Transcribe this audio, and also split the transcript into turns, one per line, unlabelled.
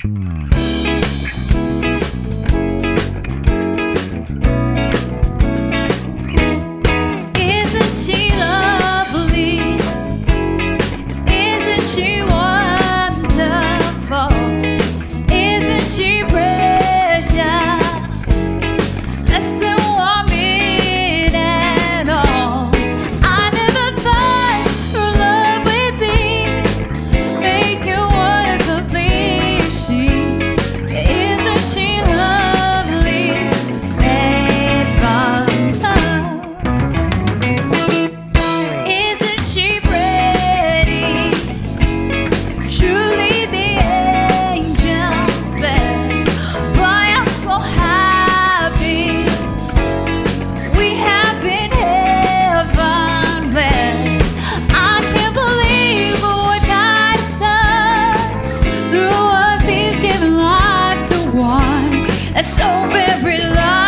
Isn't she lovely? Isn't she wonderful? Isn't she precious? Less than 1 minute at all. I never thought her love would be making one so flashy. Isn't she lovely? Made from love. Isn't she pretty? Truly the angel's best. Boy, I'm so happy. We have been heaven blessed. I can't believe what God has done. Through us, He's given life to one that's so very loved.